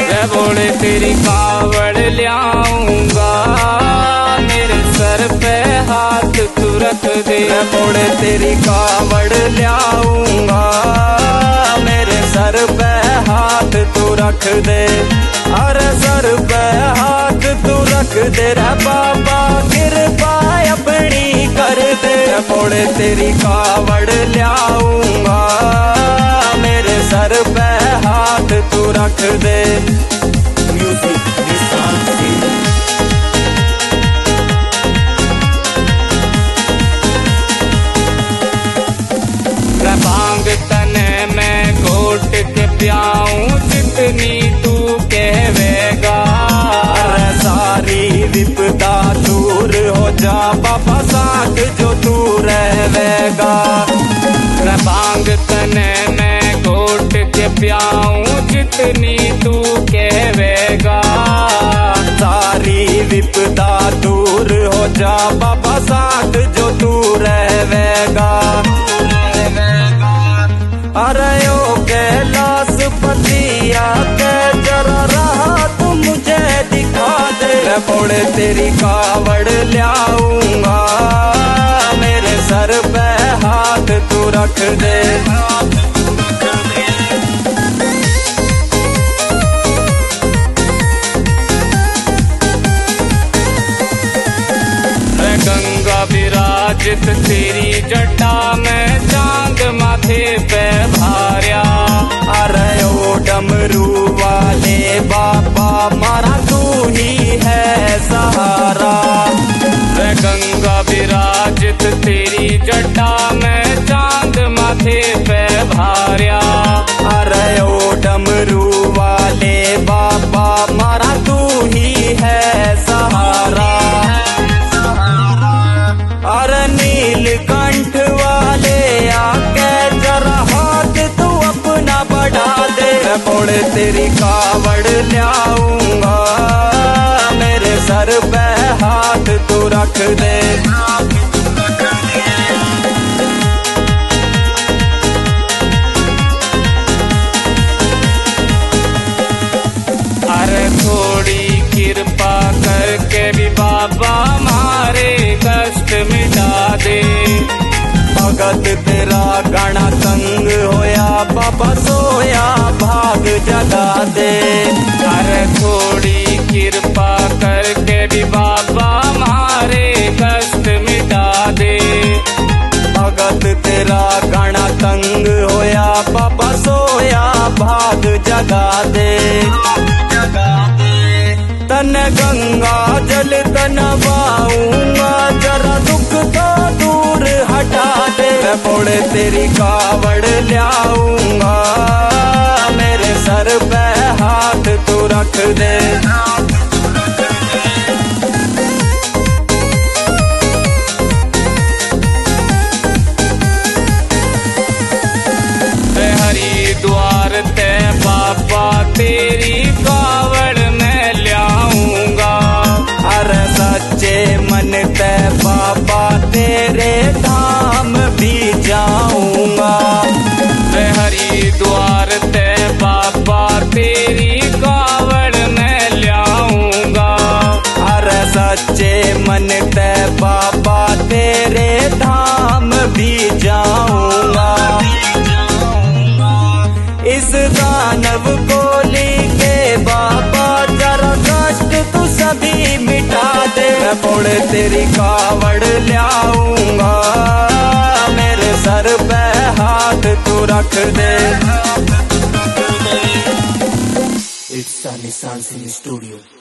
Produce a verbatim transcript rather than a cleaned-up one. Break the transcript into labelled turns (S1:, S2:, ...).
S1: रे भोले तेरी कावड़ ल्याऊंगा, मेरे सर पे हाथ तू रख दे।
S2: रे भोले तेरी कावड़ ल्याऊंगा, मेरे सर पे हाथ तू रख दे। अरे सर पे हाथ तू रख दे रे बाबा, कृपा अपनी कर दे। रे भोले तेरी कावड़ ल्याऊंगा, मेरे सर पे हाथ तू रख दे। म्यूजिक निशान सिंह।
S1: भांग तने मैं घोट के प्याऊं, जितनी तू कहवेगा।
S2: अरे सारी विपदा दूर हो जा बाबा, साथ जो तू रहेगा।
S1: भांग तने मैं घोट के प्याऊं, जितनी तू कहवेगा।
S2: सारी विपदा दूर हो जा बाबा, साथ जो तू रहेगा। अरे ओ कैलाश पतिया के जरा राह तू मुझे दिखा दे। रे भोले तेरी कावड़ ल्याऊंगा, मेरे सर पे हाथ तू रख दे।
S1: गंगा विराजित तेरी जटा में, चांद माथे पे भार्या।
S2: अरे ओ डमरू वाले बाबा, मारा तू ही है सहारा।
S1: रे गंगा विराजित तेरी जटा में, चांद माथे पे भार्या।
S2: अरे ओ डमरू वाले बाबा, मारा तू ही है सहारा। अरे नीलकंठ वाले आके जरा हाथ तू अपना बढ़ा दे। रे भोले तेरी कावड़ ल्याऊंगा, मेरे सर पे हाथ तू रख दे।
S1: अरे थोड़ी कृपा करके भी बाबा मारे कष्ट मिटा दे।
S2: भगत तेरा गणा तंग होया बाबा, सोया भाग जगा दे।
S1: अरे थोड़ी कृपा करके भी बाबा मारे कष्ट मिटा दे।
S2: भगत तेरा गणा तंग होया बाबा, सोया भाग जगा दे। तन गंगा जल तनवाऊंगा, जरा दुख तो दूर हटा दे। रे भोले तेरी कावड़ ल्याऊंगा, मेरे सर पे हाथ तू रख दे।
S1: हरिद्वार ते बाबा तेरी कावड़ में ल्याऊंगा।
S2: अरे सच्चे मन ते बाबा, तेरे धाम भी जाऊंगा।
S1: रे हरिद्वार ते बाबा तेरी कावड़ में ल्याऊंगा।
S2: अरे सच्चे मन ते बाबा, तेरे धाम भी जाऊंगा। इस दानव को लेके बाबा, जरा कष्ट तू सभी मिटा दे। रे भोले तेरी कावड़ ल्याऊंगा, मेरे सर पे हाथ तू रख दे।
S3: It's Sunny Sun Studio.